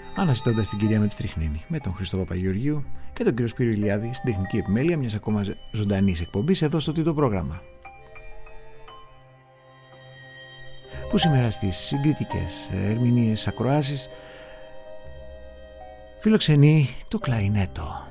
Αναζητώντας την κυρία με τη στριχνίνη, με τον Χριστό Παπαγεωργίου και τον κύριο Σπύριο Ηλιάδη στην τεχνική επιμέλεια μιας ακόμα ζωντανής εκπομπής εδώ στο τρίτο πρόγραμμα, που σήμερα στις συγκριτικές ερμηνείες ακροάσεις φιλοξενεί το κλαρινέτο.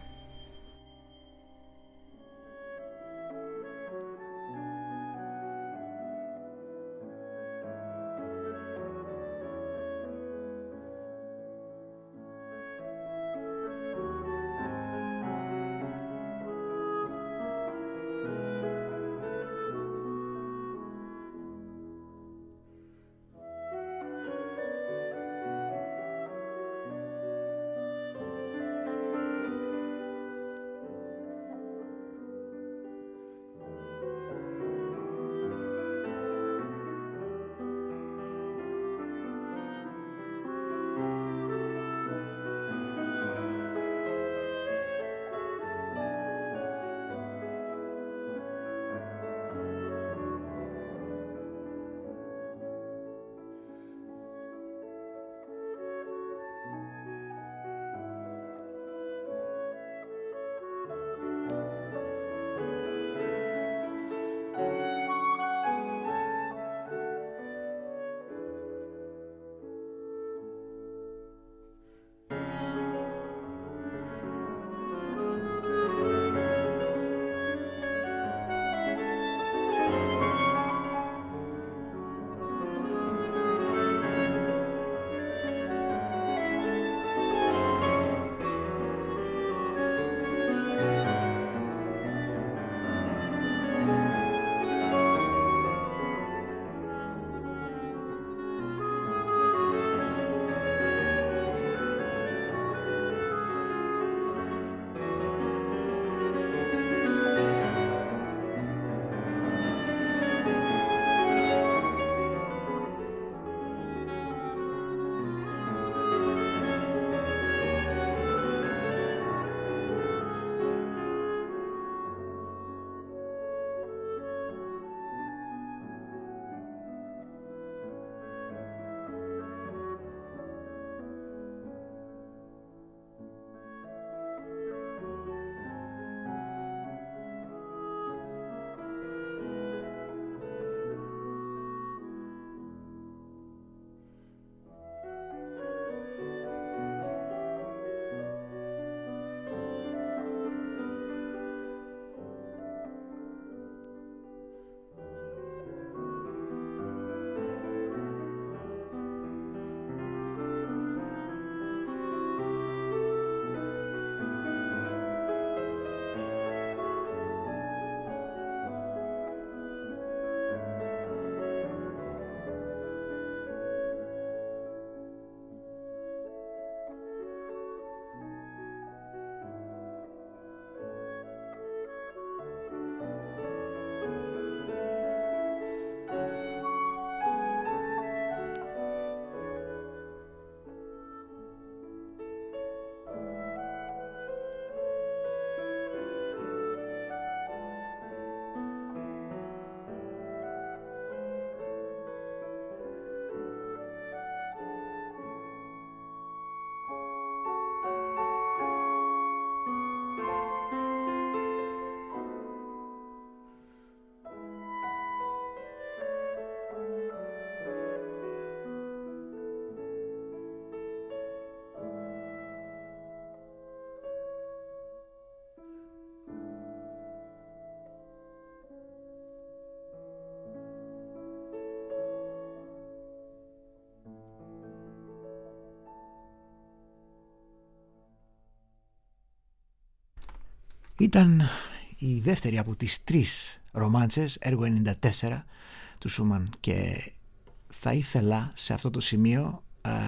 Ήταν η δεύτερη από τις τρεις ρομάντσες, έργο 94 του Σούμαν, και θα ήθελα σε αυτό το σημείο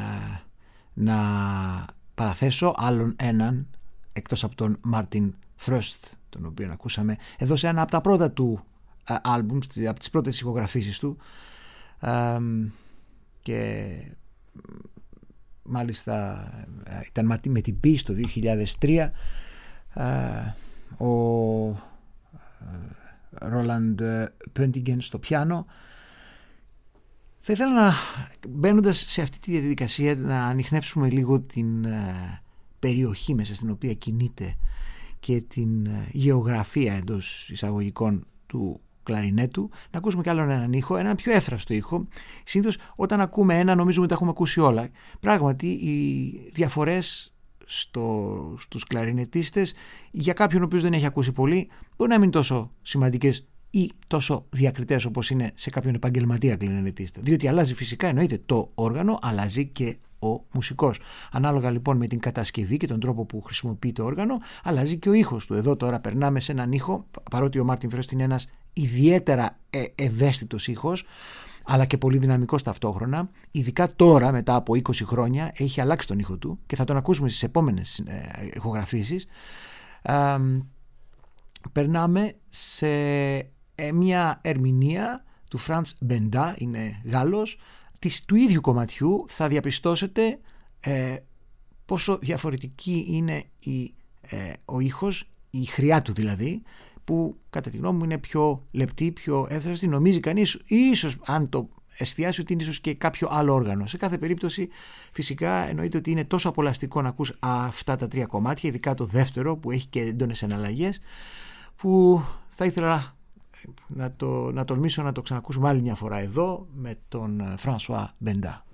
να παραθέσω άλλον έναν εκτός από τον Μάρτιν Φρόστ, τον οποίο ακούσαμε εδώ σε ένα από τα πρώτα του άλμπουμ, από τις πρώτες ηχογραφήσεις του, και μάλιστα ήταν με την Peace το 2003. Ο Ρόλαντ Πέντιγκεν στο πιάνο Θα ήθελα μπαίνοντας σε αυτή τη διαδικασία να ανιχνεύσουμε λίγο την περιοχή μέσα στην οποία κινείται και την γεωγραφία εντός εισαγωγικών του κλαρινέτου, να ακούσουμε κι άλλον έναν ήχο, έναν πιο εύθραυστο ήχο. Συνήθως όταν ακούμε ένα νομίζουμε ότι τα έχουμε ακούσει όλα. Πράγματι οι διαφορές στους κλαρινετίστες, για κάποιον ο οποίος δεν έχει ακούσει πολύ, μπορεί να μην είναι τόσο σημαντικές ή τόσο διακριτές όπως είναι σε κάποιον επαγγελματία κλαρινετίστα. Διότι αλλάζει φυσικά, εννοείται, το όργανο, αλλάζει και ο μουσικός. Ανάλογα λοιπόν με την κατασκευή και τον τρόπο που χρησιμοποιεί το όργανο, αλλάζει και ο ήχος του. Εδώ τώρα περνάμε σε έναν ήχο, παρότι ο Μάρτιν Φρόστ είναι ένας ιδιαίτερα ευαίσθητος ήχος, αλλά και πολύ δυναμικός ταυτόχρονα. Ειδικά τώρα, μετά από 20 χρόνια, έχει αλλάξει τον ήχο του και θα τον ακούσουμε στις επόμενες ηχογραφήσεις. Περνάμε σε μια ερμηνεία του Φραντς Μπεντά, είναι Γάλλος, του ίδιου κομματιού. Θα διαπιστώσετε πόσο διαφορετική είναι ο ήχος, η χρειά του δηλαδή, που κατά τη γνώμη μου είναι πιο λεπτή, πιο εύθραυστη. Νομίζει κανείς, ίσως αν το εστιάσει, ότι είναι ίσως και κάποιο άλλο όργανο. Σε κάθε περίπτωση φυσικά εννοείται ότι είναι τόσο απολαυστικό να ακούς αυτά τα τρία κομμάτια, ειδικά το δεύτερο που έχει και έντονες εναλλαγές, που θα ήθελα να τολμήσω να το ξανακούσουμε άλλη μια φορά εδώ με τον Φρανσουά Μπεντά.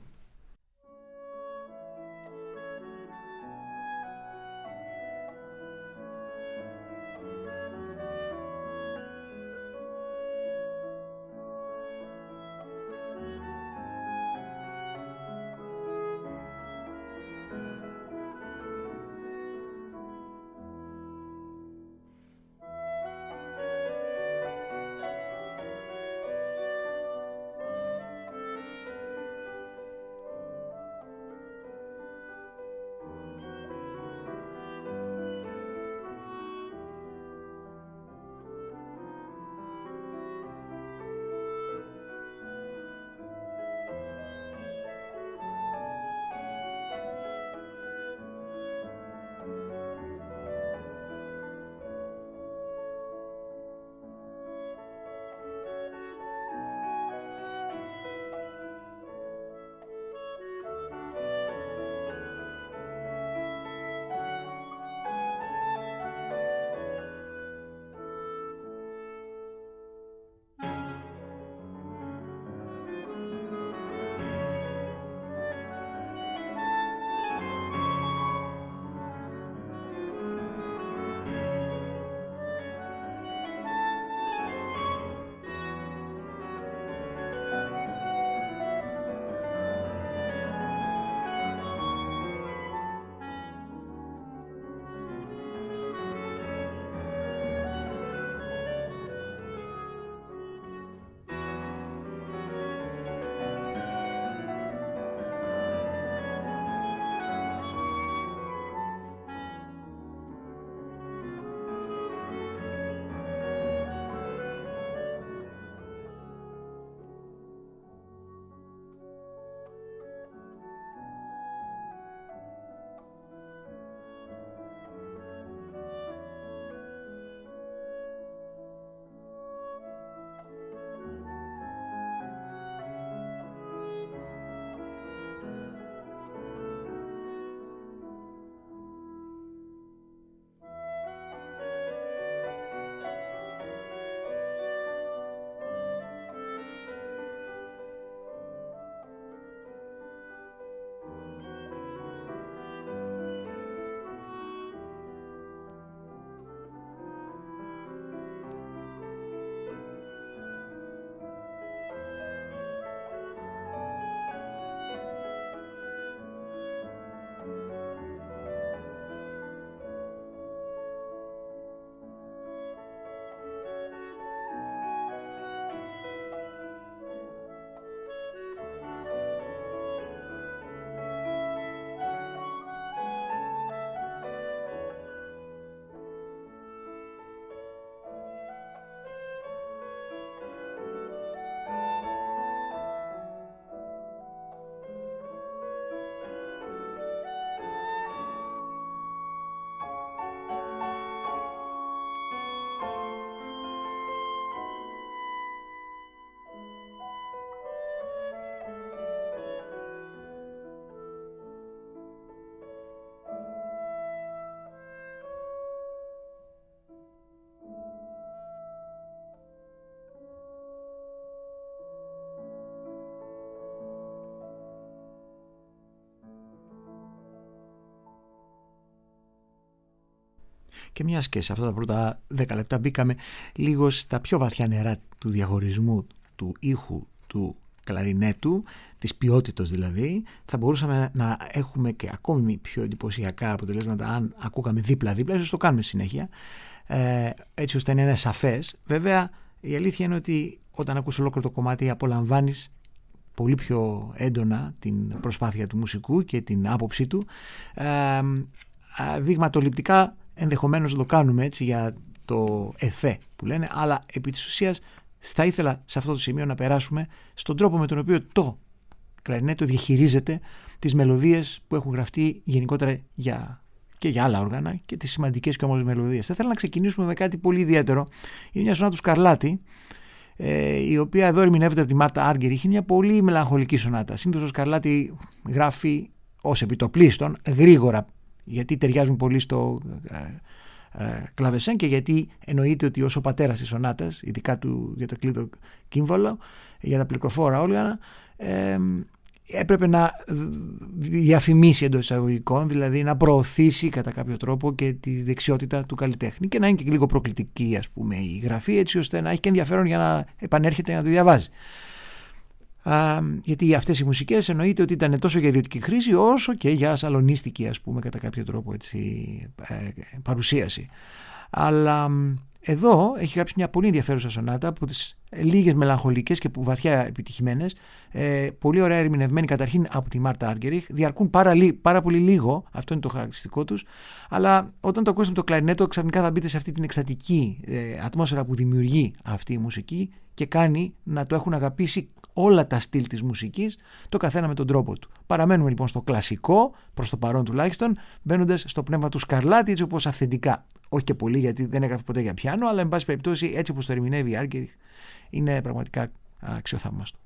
Και μιας και σε αυτά τα πρώτα 10 λεπτά μπήκαμε λίγο στα πιο βαθιά νερά του διαχωρισμού του ήχου του κλαρινέτου, της ποιότητας δηλαδή, θα μπορούσαμε να έχουμε και ακόμη πιο εντυπωσιακά αποτελέσματα αν ακούγαμε δίπλα-δίπλα, ίσως το κάνουμε συνέχεια, έτσι ώστε να είναι σαφές. Βέβαια η αλήθεια είναι ότι όταν ακούς ολόκληρο το κομμάτι απολαμβάνεις πολύ πιο έντονα την προσπάθεια του μουσικού και την άποψή του. Δειγματοληπτικά ενδεχομένως το κάνουμε έτσι για το εφέ που λένε, αλλά επί της ουσίας θα ήθελα σε αυτό το σημείο να περάσουμε στον τρόπο με τον οποίο το κλαρινέτο διαχειρίζεται τις μελωδίες που έχουν γραφτεί γενικότερα και για άλλα όργανα και τις σημαντικές και όμως μελωδίες. Θα ήθελα να ξεκινήσουμε με κάτι πολύ ιδιαίτερο. Είναι μια σονάτα του Σκαρλάτη, η οποία εδώ ερμηνεύεται από τη Μάρτα Άργκεριχ. Είναι μια πολύ μελαγχολική σονάτα. Συνήθως ο Σκαρλάτη γράφει ως επιτοπλίστων γρήγορα, γιατί ταιριάζουν πολύ στο κλαβεσέν και γιατί εννοείται ότι ως ο πατέρας της σονάτας, ειδικά για το κλείδο κύμβαλο, για τα πληκροφόρα όργανα, έπρεπε να διαφημίσει εντός εισαγωγικών, δηλαδή να προωθήσει κατά κάποιο τρόπο και τη δεξιότητα του καλλιτέχνη και να είναι και λίγο προκλητική, ας πούμε, η γραφή, έτσι ώστε να έχει και ενδιαφέρον για να επανέρχεται να το διαβάζει. Γιατί αυτές οι μουσικές εννοείται ότι ήταν τόσο για ιδιωτική χρήση όσο και για σαλονίστικη, ας πούμε, κατά κάποιο τρόπο έτσι, παρουσίαση. Αλλά εδώ έχει γράψει μια πολύ ενδιαφέρουσα σονάτα από τις λίγες μελαγχολικές και βαθιά επιτυχημένες, πολύ ωραία ερμηνευμένη καταρχήν από τη Μάρτα Άργκεριχ, διαρκούν πάρα πολύ λίγο, αυτό είναι το χαρακτηριστικό τους, αλλά όταν το ακούσετε με το κλαρινέτο ξαφνικά θα μπείτε σε αυτή την εκστατική ατμόσφαιρα που δημιουργεί αυτή η μουσική και κάνει να το έχουν αγαπήσει όλα τα στυλ της μουσικής, το καθένα με τον τρόπο του. Παραμένουμε λοιπόν στο κλασικό, προς το παρόν τουλάχιστον, μπαίνοντας στο πνεύμα του Σκαρλάτη, έτσι όπως αυθεντικά. Όχι και πολύ, γιατί δεν έγραφε ποτέ για πιάνο, αλλά εν πάση περιπτώσει, έτσι όπως το ερμηνεύει η Άργκεριχ, είναι πραγματικά αξιοθαύμαστο.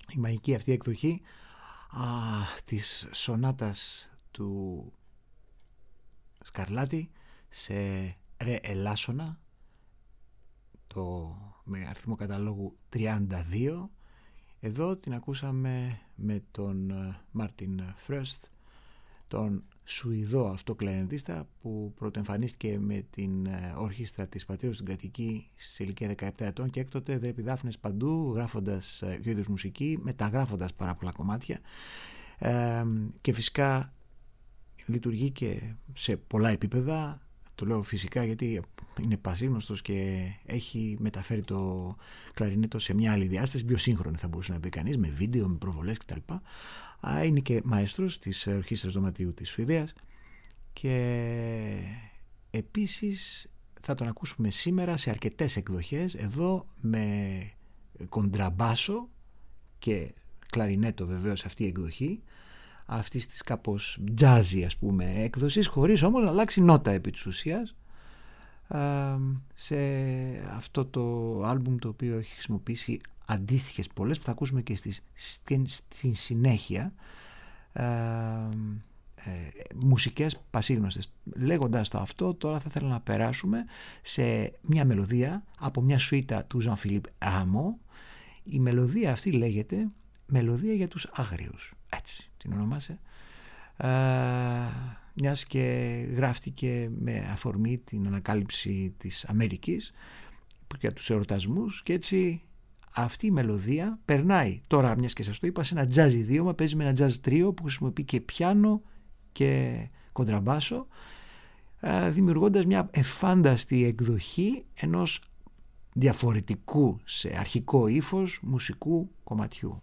η μαγική αυτή εκδοχή της σονάτας του Σκαρλάτη σε ρε ελάσσονα, με αριθμό καταλόγου 32. Εδώ την ακούσαμε με τον Μάρτιν Φρόστ, τον Σουηδό αυτό κλαρινετίστα που πρωτοεμφανίστηκε με την ορχήστρα της Πατρίδος στην Κρατική σε ηλικία 17 ετών και έκτοτε δρέπει δάφνες παντού, γράφοντας ίδιους μουσική, μεταγράφοντας πάρα πολλά κομμάτια, και φυσικά λειτουργεί και σε πολλά επίπεδα. Το λέω φυσικά γιατί είναι πασίγνωστος και έχει μεταφέρει το κλαρινέτο σε μια άλλη διάσταση, πιο σύγχρονη θα μπορούσε να πει κανείς, με βίντεο, με προβολές κτλ. Είναι και μαέστρος της ορχήστρας δωματίου της Σουηδίας και επίσης θα τον ακούσουμε σήμερα σε αρκετές εκδοχές, εδώ με κοντραμπάσο και κλαρινέτο βεβαίως αυτή η εκδοχή αυτής της κάπως jazzy ας πούμε έκδοσης, χωρίς όμως να αλλάξει νότα επί της ουσίας, σε αυτό το άλμπουμ το οποίο έχει χρησιμοποιήσει αντίστοιχες πολλές που θα ακούσουμε και στην συνέχεια, μουσικές πασίγνωστες. Λέγοντας το αυτό, τώρα θα ήθελα να περάσουμε σε μια μελωδία από μια σουίτα του Jean-Philippe Rameau. Η μελωδία αυτή λέγεται «Μελωδία για τους Άγριους», έτσι την ονομάσε, μιας και γράφτηκε με αφορμή την ανακάλυψη της Αμερικής για τους εορτασμούς, και έτσι αυτή η μελωδία περνάει τώρα, μιας και σας το είπα, σε ένα jazz ιδίωμα, παίζει με ένα jazz τρίο που χρησιμοποιεί και πιάνο και κοντραμπάσο, δημιουργώντας μια εφάνταστη εκδοχή ενός διαφορετικού σε αρχικό ύφος μουσικού κομματιού.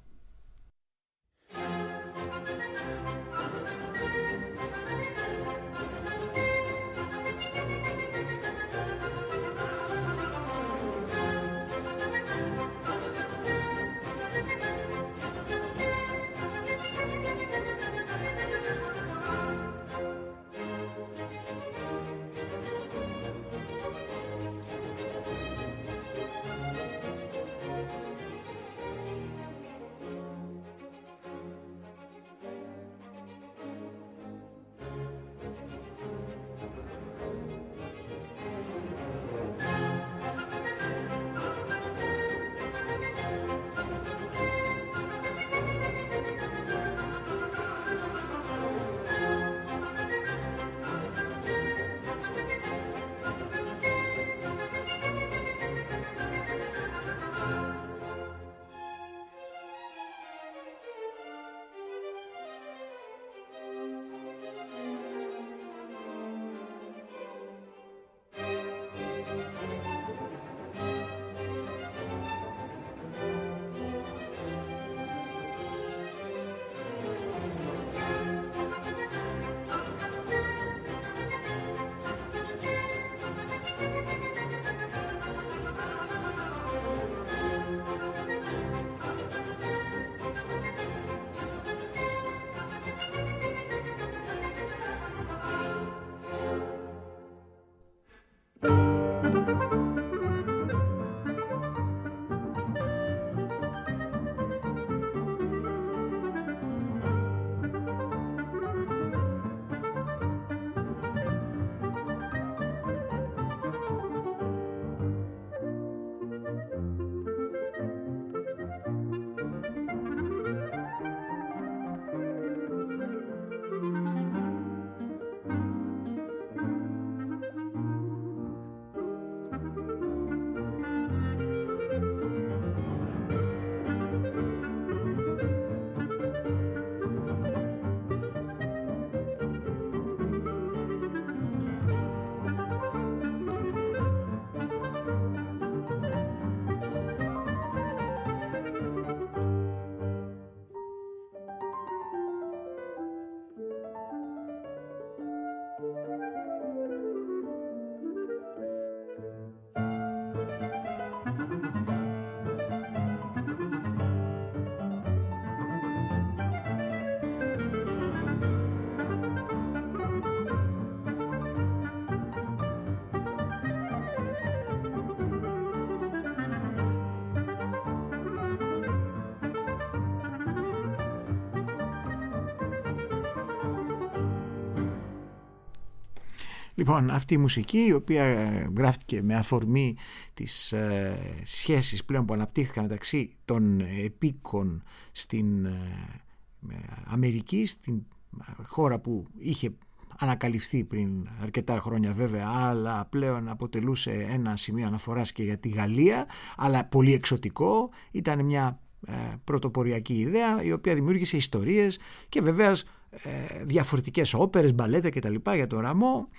Λοιπόν, αυτή η μουσική, η οποία γράφτηκε με αφορμή τις σχέσεις πλέον που αναπτύχθηκαν μεταξύ των επίκων στην Αμερική, στην χώρα που είχε ανακαλυφθεί πριν αρκετά χρόνια βέβαια, αλλά πλέον αποτελούσε ένα σημείο αναφοράς και για τη Γαλλία, αλλά πολύ εξωτικό. Ήταν μια πρωτοποριακή ιδέα η οποία δημιούργησε ιστορίες και βεβαίως διαφορετικές όπερες, μπαλέτα κτλ. Για τον Ραμό,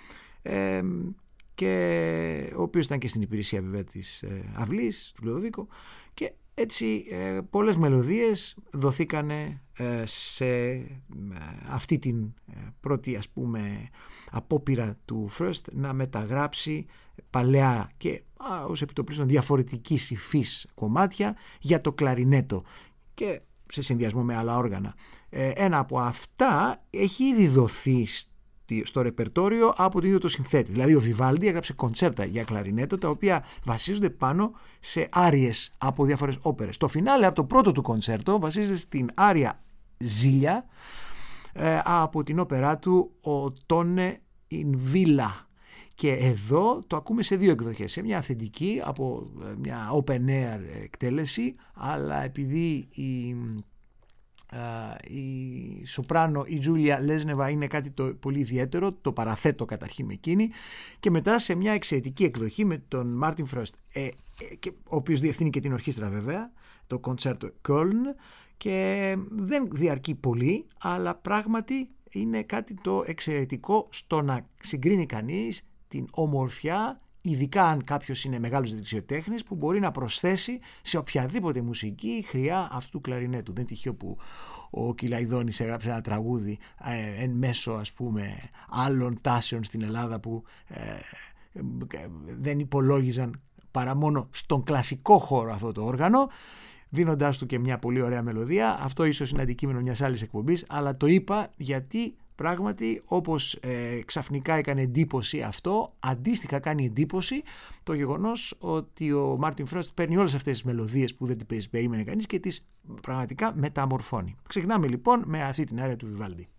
και ο οποίος ήταν και στην υπηρεσία βέβαια της αυλής του Λουδοβίκο, και έτσι πολλές μελωδίες δοθήκανε σε αυτή την πρώτη, ας πούμε, απόπειρα του Φρόστ να μεταγράψει παλαιά και ως επιτοπλίστων διαφορετικής υφής κομμάτια για το κλαρινέτο και σε συνδυασμό με άλλα όργανα. Ένα από αυτά έχει ήδη δοθεί στο ρεπερτόριο από τον ίδιο το συνθέτη. Δηλαδή ο Βιβάλντι έγραψε κοντσέρτα για κλαρινέτο, τα οποία βασίζονται πάνω σε άριες από διάφορες όπερες. Το φινάλε από το πρώτο του κοντσέρτο βασίζεται στην άρια Ζήλια από την όπερά του «Ο Τόνε in Villa». Και εδώ το ακούμε σε δύο εκδοχές. Σε μια αυθεντική από μια open air εκτέλεση, αλλά επειδή η σοπράνο, η Τζούλια Λέσνεβα, είναι κάτι το πολύ ιδιαίτερο, το παραθέτω καταρχήν με εκείνη, και μετά σε μια εξαιρετική εκδοχή με τον Μάρτιν Φρόστ, ο οποίος διευθύνει και την ορχήστρα βέβαια, το Concerto Köln, και δεν διαρκεί πολύ, αλλά πράγματι είναι κάτι το εξαιρετικό στο να συγκρίνει κανείς την ομορφιά, ειδικά αν κάποιος είναι μεγάλος δεξιοτέχνης, που μπορεί να προσθέσει σε οποιαδήποτε μουσική χρειά αυτού του κλαρινέτου. Δεν τυχαίο που ο Κιλαϊδόνης έγραψε ένα τραγούδι εν μέσω, ας πούμε, άλλων τάσεων στην Ελλάδα που δεν υπολόγιζαν παρά μόνο στον κλασικό χώρο αυτό το όργανο, δίνοντάς του και μια πολύ ωραία μελωδία. Αυτό ίσως είναι αντικείμενο μιας άλλης εκπομπής, αλλά το είπα γιατί πράγματι, όπως ξαφνικά έκανε εντύπωση αυτό, αντίστοιχα κάνει εντύπωση το γεγονός ότι ο Μάρτιν Φρόστ παίρνει όλες αυτές τις μελωδίες που δεν τις περίμενε κανείς και τις πραγματικά μεταμορφώνει. Ξεκινάμε λοιπόν με αυτή την άρια του Βιβάλντι.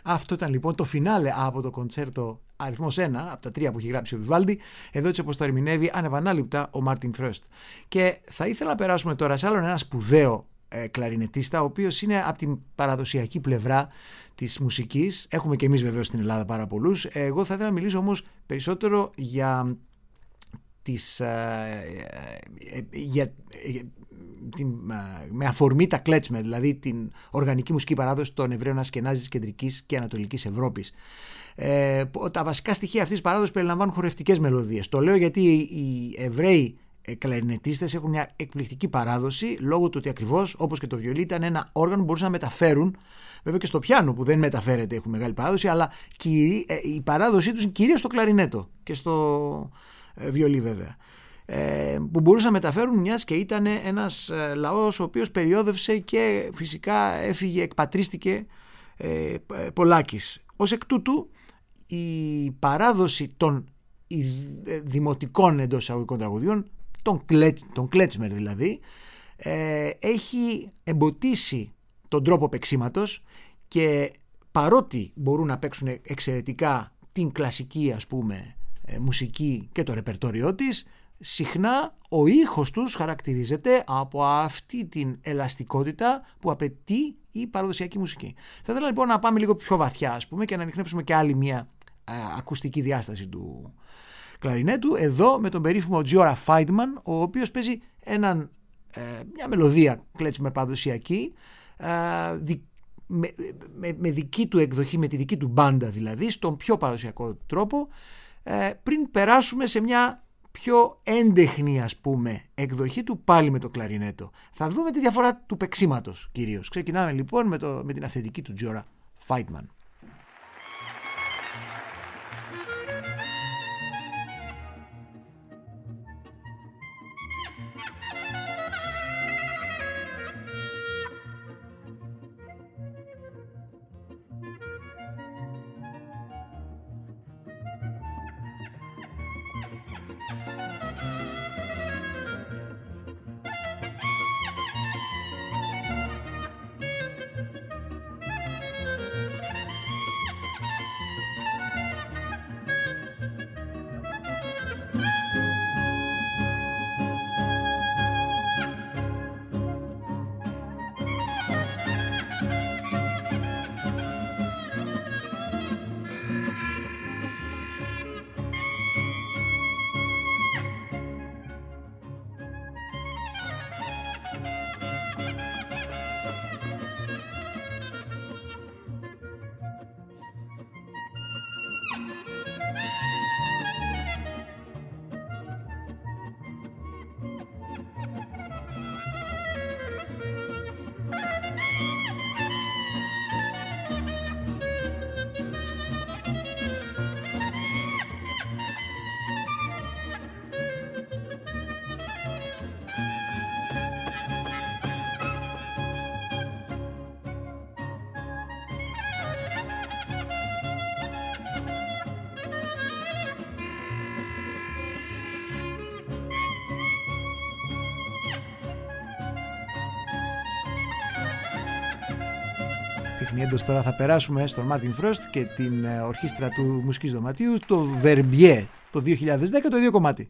Αυτό ήταν λοιπόν το φινάλε από το κοντσέρτο αριθμός 1, από τα 3 που έχει γράψει ο Βιβάλντι. Εδώ έτσι όπως το ερμηνεύει ανεπανάληπτα ο Μάρτιν Φρόστ. Και θα ήθελα να περάσουμε τώρα σε άλλον ένα σπουδαίο κλαρινετίστα, ο οποίος είναι από την παραδοσιακή πλευρά της μουσικής. Έχουμε και εμείς βεβαίως στην Ελλάδα πάρα πολλούς. Εγώ θα ήθελα να μιλήσω όμως περισσότερο για με αφορμή τα κλέτσμερ, δηλαδή την οργανική μουσική παράδοση των Εβραίων Ασκενάζης της Κεντρικής και Ανατολικής Ευρώπης. Τα βασικά στοιχεία αυτής της παράδοσης περιλαμβάνουν χορευτικές μελωδίες. Το λέω γιατί οι Εβραίοι κλαρινετίστες έχουν μια εκπληκτική παράδοση, λόγω του ότι ακριβώς όπως και το βιολί ήταν ένα όργανο που μπορούσαν να μεταφέρουν. Βέβαια και στο πιάνο που δεν μεταφέρεται έχουν μεγάλη παράδοση, αλλά η παράδοσή τους είναι κυρίως στο κλαρινέτο και στο βιολί βέβαια. Που μπορούσαν να μεταφέρουν, μιας και ήταν ένας λαός ο οποίος περιόδευσε και φυσικά έφυγε, εκπατρίστηκε πολλάκις. Ως εκ τούτου η παράδοση των δημοτικών εντός εισαγωγικών τραγουδιών, των κλέτσμερ δηλαδή, έχει εμποτίσει τον τρόπο παίξηματος, και παρότι μπορούν να παίξουν εξαιρετικά την κλασική ας πούμε μουσική και το ρεπερτόριό της, συχνά ο ήχος τους χαρακτηρίζεται από αυτή την ελαστικότητα που απαιτεί η παραδοσιακή μουσική. Θα ήθελα λοιπόν να πάμε λίγο πιο βαθιά ας πούμε και να ανιχνεύσουμε και άλλη μια ακουστική διάσταση του κλαρινέτου, εδώ με τον περίφημο Giora Φάιντμαν, ο οποίος παίζει μια μελωδία κλέτσμερ παραδοσιακή, με δική του εκδοχή, με τη δική του μπάντα δηλαδή, στον πιο παραδοσιακό τρόπο, πριν περάσουμε σε μια πιο έντεχνη ας πούμε εκδοχή του πάλι με το κλαρινέτο. Θα δούμε τη διαφορά του παίξηματος κυρίως. Ξεκινάμε λοιπόν με την αυθεντική του Giora Φάιντμαν. Τεχνιέντος τώρα θα περάσουμε στον Μάρτιν Φρόστ και την ορχήστρα του Μουσικής Δωματίου, το Verbier, το 2010, το ίδιο κομμάτι.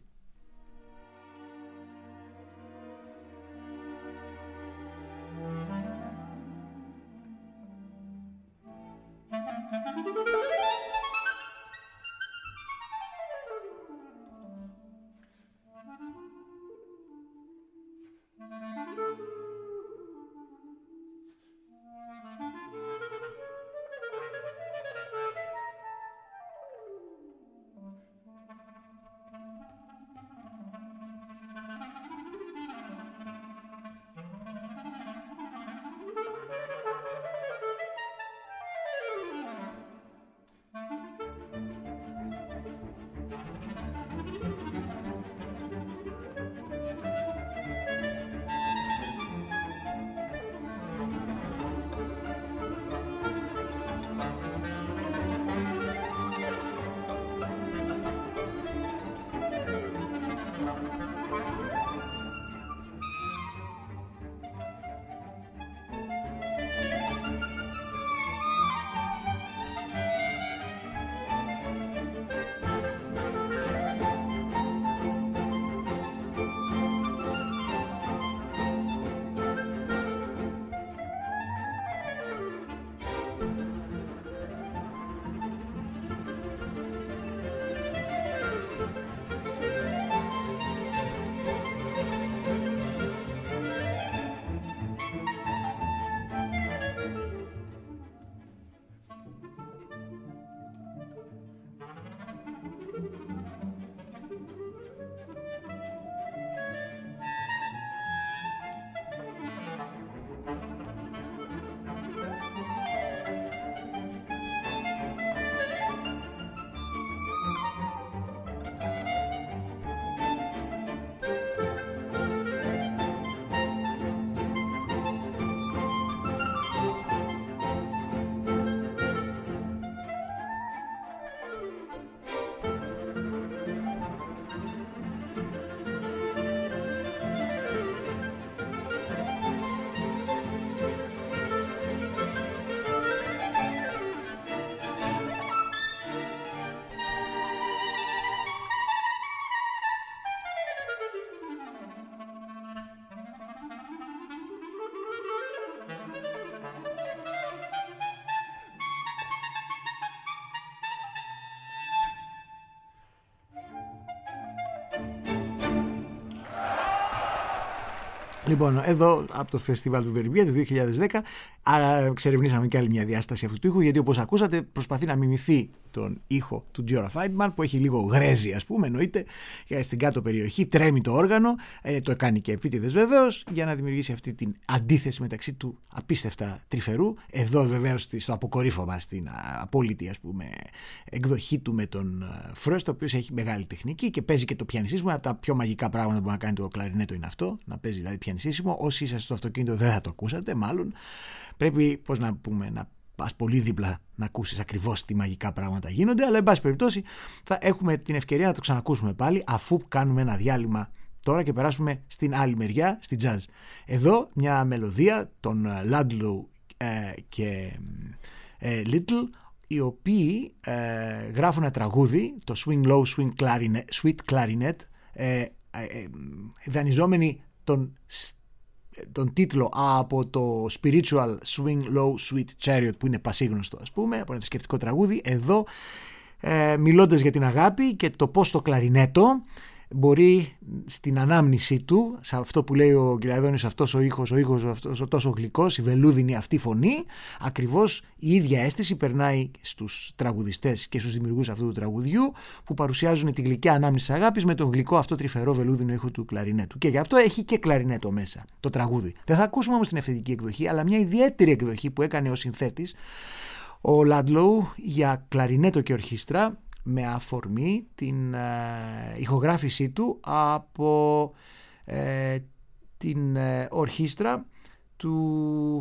Λοιπόν, εδώ από το φεστιβάλ του Βερμπιέ του 2010, άρα εξερευνήσαμε και άλλη μια διάσταση αυτού του ήχου, γιατί όπως ακούσατε προσπαθεί να μιμηθεί τον ήχο του Giora Feidman, που έχει λίγο γρέζι, ας πούμε, εννοείται, στην κάτω περιοχή, τρέμει το όργανο, το κάνει και επίτηδες βεβαίως, για να δημιουργήσει αυτή την αντίθεση μεταξύ του απίστευτα τρυφερού, εδώ βεβαίως στο αποκορύφωμα, στην απόλυτη, ας πούμε, εκδοχή του με τον Frost, ο οποίος έχει μεγάλη τεχνική και παίζει και το πιανισίσιμο. Από τα πιο μαγικά πράγματα που μπορεί να κάνει το κλαρινέτο είναι αυτό, να παίζει δηλαδή πιανισίσιμο. Όσοι είσαστε στο αυτοκίνητο δεν θα το ακούσατε, μάλλον. Πρέπει, πώς να πούμε, να πας πολύ δίπλα να ακούσεις ακριβώς τι μαγικά πράγματα γίνονται, αλλά εν πάση περιπτώσει θα έχουμε την ευκαιρία να το ξανακούσουμε πάλι, αφού κάνουμε ένα διάλειμμα τώρα και περάσουμε στην άλλη μεριά, στη jazz. Εδώ μια μελωδία των Ludlow και Little, οι οποίοι γράφουν ένα τραγούδι, το Swing Low, Sweet Clarinet, δανειζόμενοι τον τίτλο από το Spiritual Swing Low Sweet Chariot, που είναι πασίγνωστο, ας πούμε, από ένα θρησκευτικό τραγούδι. Εδώ μιλώντας για την αγάπη και το πώς το κλαρινέτο μπορεί στην ανάμνησή του, σε αυτό που λέει ο Γκυλαδόνης, αυτός ο ήχος αυτός ο τόσο γλυκός, η βελούδινη αυτή φωνή, ακριβώς η ίδια αίσθηση περνάει στους τραγουδιστές και στους δημιουργούς αυτού του τραγουδιού, που παρουσιάζουν τη γλυκιά ανάμνηση της αγάπης με τον γλυκό αυτό τρυφερό βελούδινο ήχο του κλαρινέτου. Και γι' αυτό έχει και κλαρινέτο μέσα το τραγούδι. Δεν θα ακούσουμε όμως την ευθετική εκδοχή, αλλά μια ιδιαίτερη εκδοχή που έκανε ο συνθέτης ο Ludlow για κλαρινέτο και ορχήστρα, με αφορμή την ηχογράφησή του από την ορχήστρα του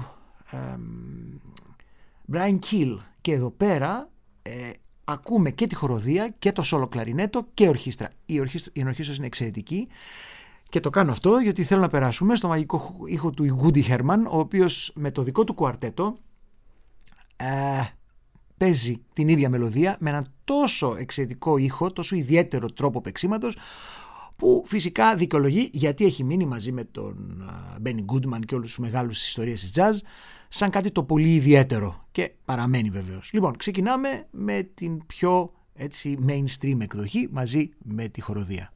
Brian Keel. Και εδώ πέρα ακούμε και τη χοροδία και το σόλο κλαρινέτο και ορχήστρα. Η ορχήστρα είναι εξαιρετική και το κάνω αυτό γιατί θέλω να περάσουμε στο μαγικό ήχο του Woody Herman, ο οποίος με το δικό του κουαρτέτο παίζει την ίδια μελωδία με έναν τόσο εξαιρετικό ήχο, τόσο ιδιαίτερο τρόπο παίξηματος, που φυσικά δικαιολογεί γιατί έχει μείνει μαζί με τον Benny Goodman και όλους τους μεγάλους της ιστορίας της jazz σαν κάτι το πολύ ιδιαίτερο, και παραμένει βεβαίως. Λοιπόν, ξεκινάμε με την πιο έτσι mainstream εκδοχή μαζί με τη χοροδία.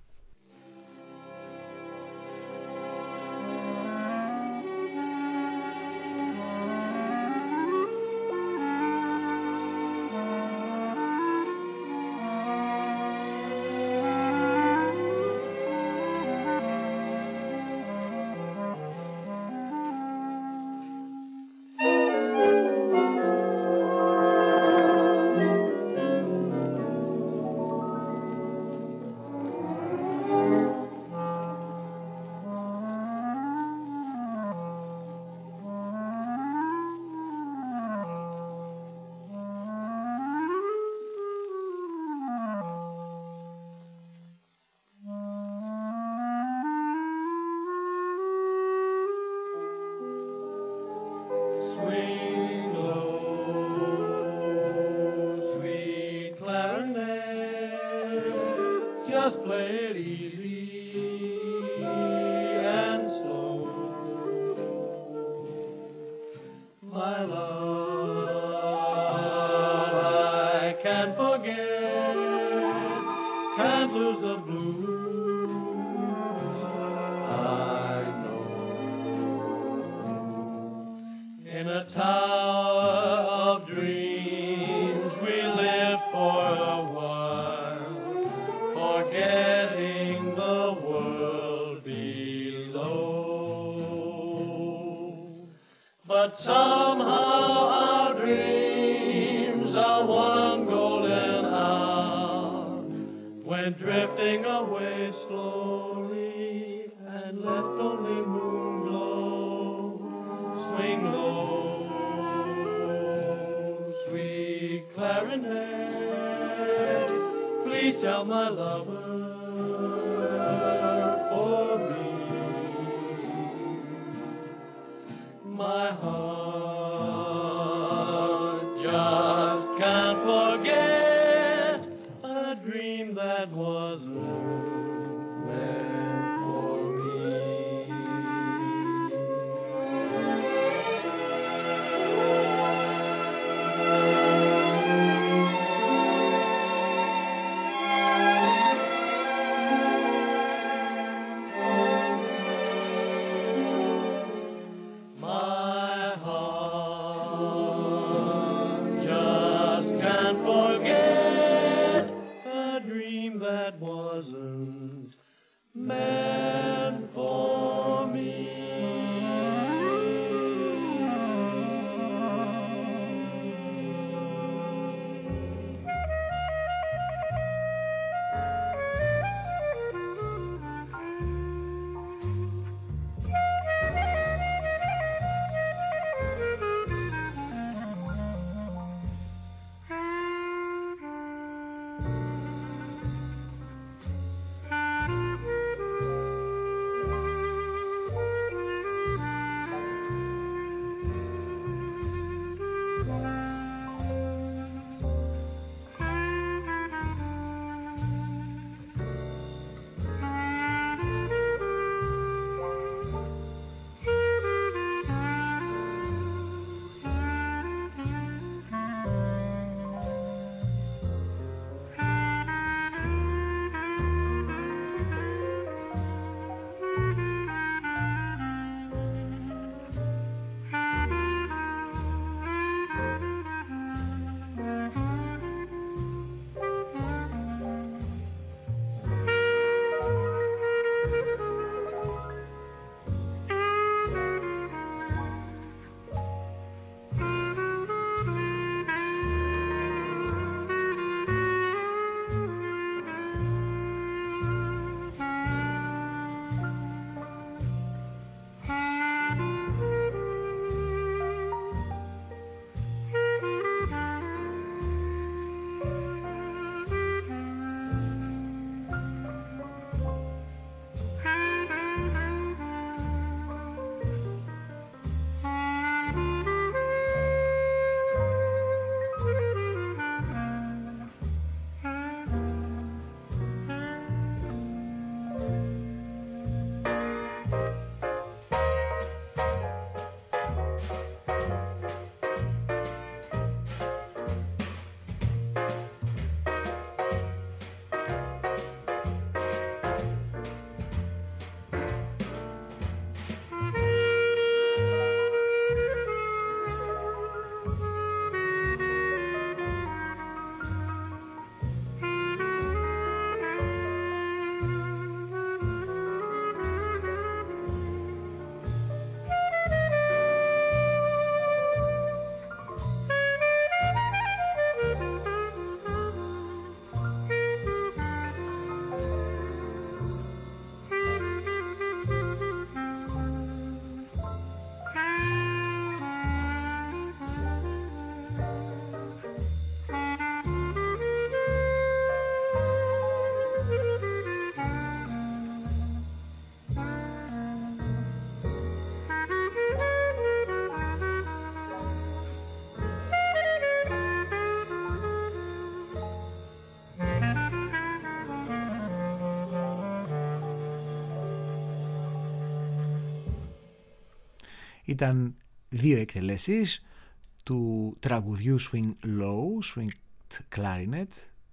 Ήταν 2 εκτελέσεις του τραγουδιού Swing Low, Swing Clarinet,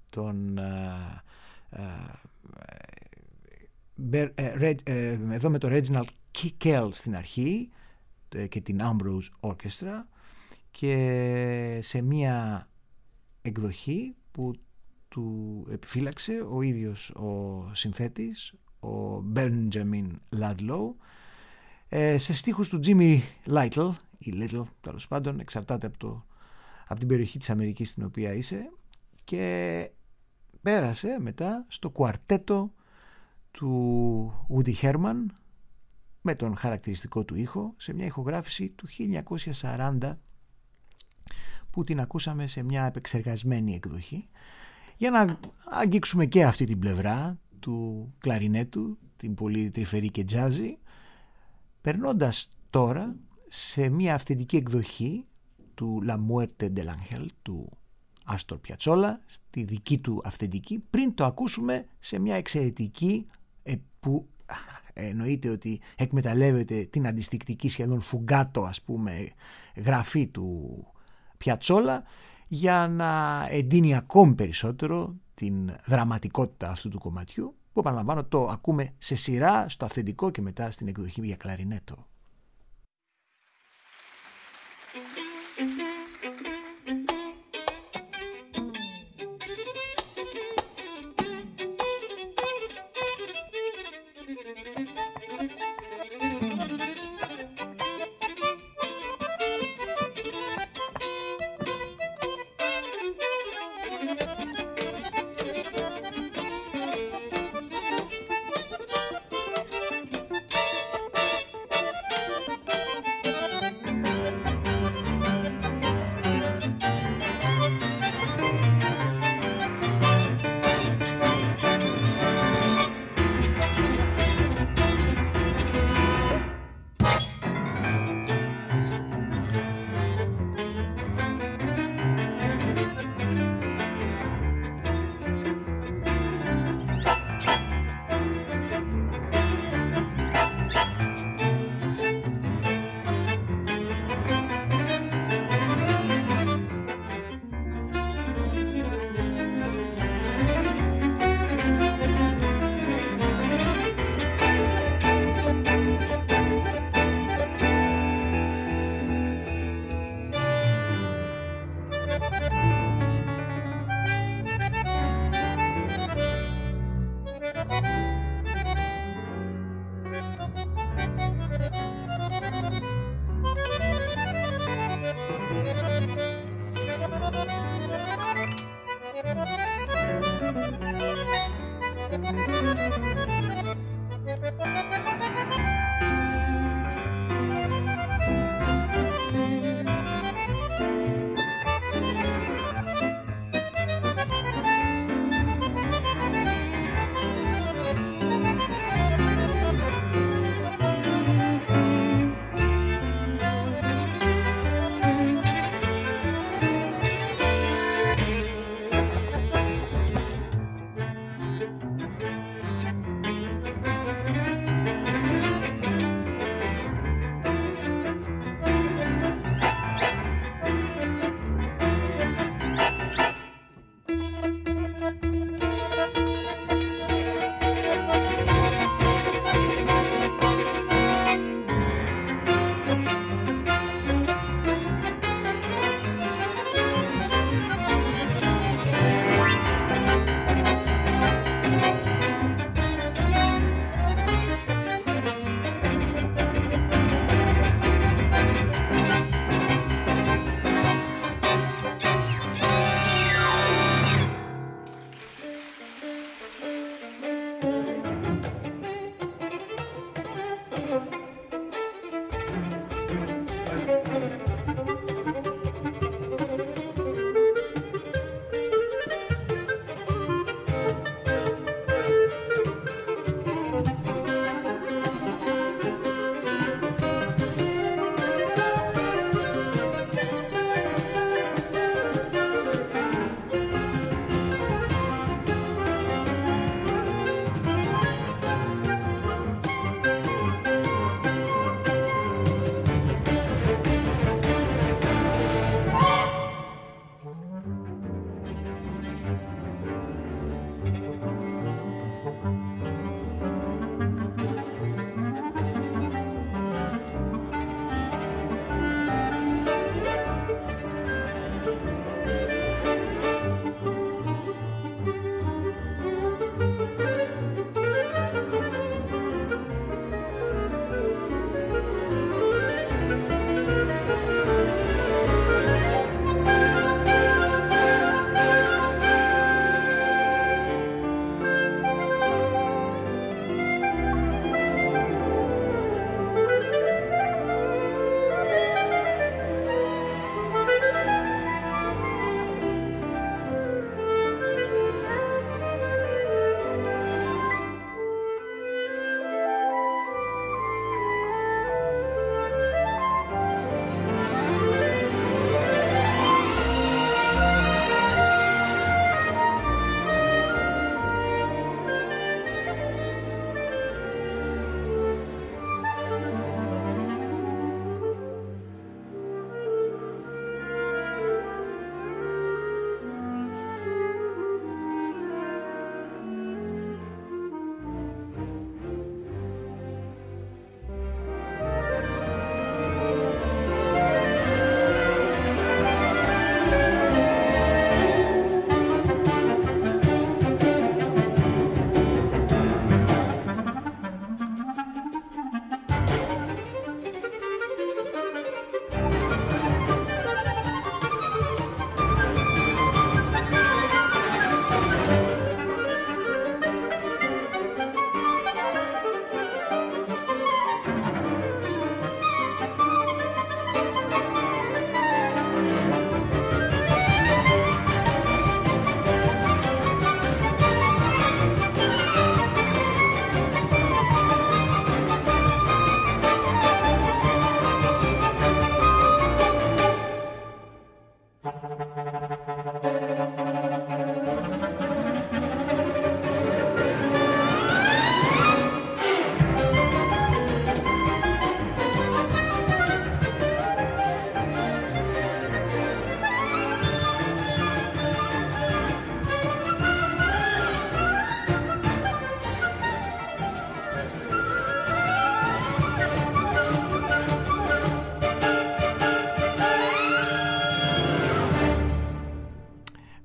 εδώ με το Reginald Kell στην αρχή και την Ambrose Orchestra, και σε μία εκδοχή που του επιφύλαξε ο ίδιος ο συνθέτης, ο Benjamin Ludlow, σε στίχους του Jimmy Little ή Little, τέλος πάντων, εξαρτάται από την περιοχή της Αμερικής στην οποία είσαι, και πέρασε μετά στο κουαρτέτο του Woody Herman με τον χαρακτηριστικό του ήχο, σε μια ηχογράφηση του 1940 που την ακούσαμε σε μια επεξεργασμένη εκδοχή, για να αγγίξουμε και αυτή την πλευρά του κλαρινέτου, την πολύ τρυφερή και τζάζι, περνώντας τώρα σε μια αυθεντική εκδοχή του La Muerte del Ángel του Άστορ Πιατσόλα, στη δική του αυθεντική, πριν το ακούσουμε σε μια εξαιρετική που εννοείται ότι εκμεταλλεύεται την αντιστικτική, σχεδόν φουγκάτο ας πούμε, γραφή του Πιατσόλα, για να εντείνει ακόμη περισσότερο την δραματικότητα αυτού του κομματιού, που επαναλαμβάνω το ακούμε σε σειρά στο αυθεντικό και μετά στην εκδοχή για κλαρινέτο.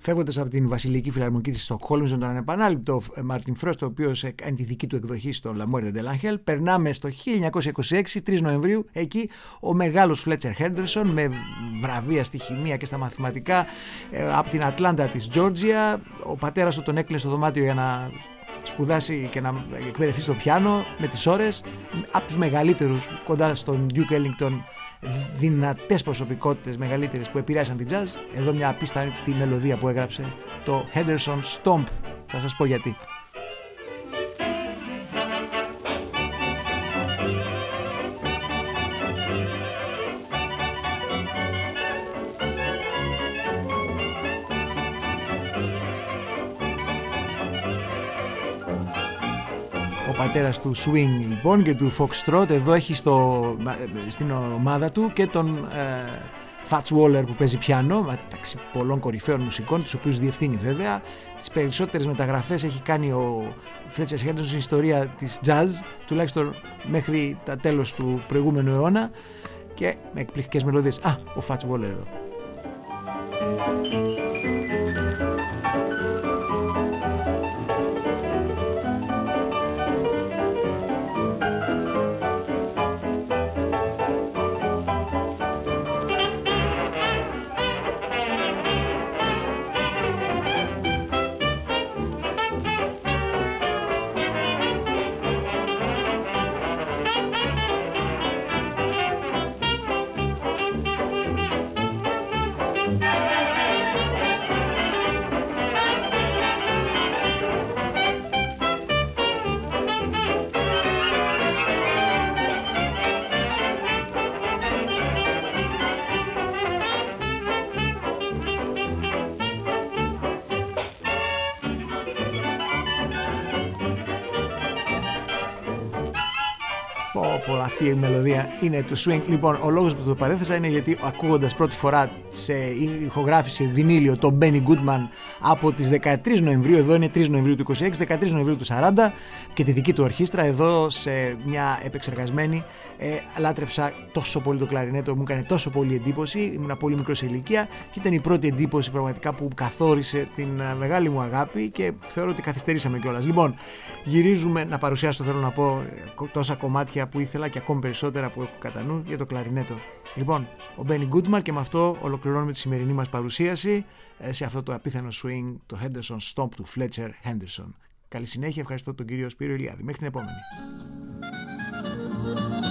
φεύγοντας από την Βασιλική Φιλαρμονική της Στοκχόλμης με τον ανεπανάληπτο Μάρτιν Φρόστ, ο οποίος κάνει τη δική του εκδοχή στο La Muerte de l'Angel. Περνάμε στο 1926, 3 Νοεμβρίου, εκεί ο μεγάλος Φλέτσερ Χέντερσον με βραβεία στη χημεία και στα μαθηματικά από την Ατλάντα της Τζόρτζια. Ο πατέρας του τον έκλεινε στο δωμάτιο για να σπουδάσει και να εκπαιδευτεί στο πιάνο με τις ώρες. Από τους μεγαλύτερους, κοντά στον Duke Ellington, δυνατές προσωπικότητες μεγαλύτερες που επηρέασαν την jazz. Εδώ μια απίστευτη μελωδία που έγραψε, το Henderson Stomp. Θα σας πω γιατί. Ο πατέρας του swing λοιπόν και του foxtrot εδώ έχει στην ομάδα του και τον Fats Waller που παίζει πιάνο, μεταξύ πολλών κορυφαίων μουσικών, τους οποίους διευθύνει βέβαια. Τις περισσότερες μεταγραφές έχει κάνει ο Fletcher Henderson στην ιστορία της jazz, τουλάχιστον μέχρι τα τέλος του προηγούμενου αιώνα, και με εκπληκτικές μελωδίες. Ο Fats Waller εδώ. Αυτή η μελωδία είναι το swing. Λοιπόν, ο λόγος που το παρέθεσα είναι γιατί ακούγοντας πρώτη φορά σε ηχογράφηση βινίλιο το Benny Goodman από τις 13 Νοεμβρίου, εδώ είναι 3 Νοεμβρίου του 26, 13 Νοεμβρίου του 40, και τη δική του ορχήστρα εδώ σε μια επεξεργασμένη, λάτρεψα τόσο πολύ το κλαρινέτο, μου έκανε τόσο πολύ εντύπωση, ήμουν πολύ μικρό σε ηλικία και ήταν η πρώτη εντύπωση πραγματικά που καθόρισε την μεγάλη μου αγάπη και θεωρώ ότι καθυστερήσαμε κιόλας. Λοιπόν, γυρίζουμε να παρουσιάσω, θέλω να πω, τόσα κομμάτια που ήθελα και ακόμη περισσότερα που έχω κατά νου για το κλαρινέτο. Λοιπόν, ο Benny Goodman, και με αυτό ολοκληρώνουμε τη σημερινή μας παρουσίαση σε αυτό το απίθανο swing, το Henderson Stomp του Fletcher Henderson. Καλή συνέχεια, ευχαριστώ τον κύριο Σπύρο Ηλιάδη. Μέχρι την επόμενη.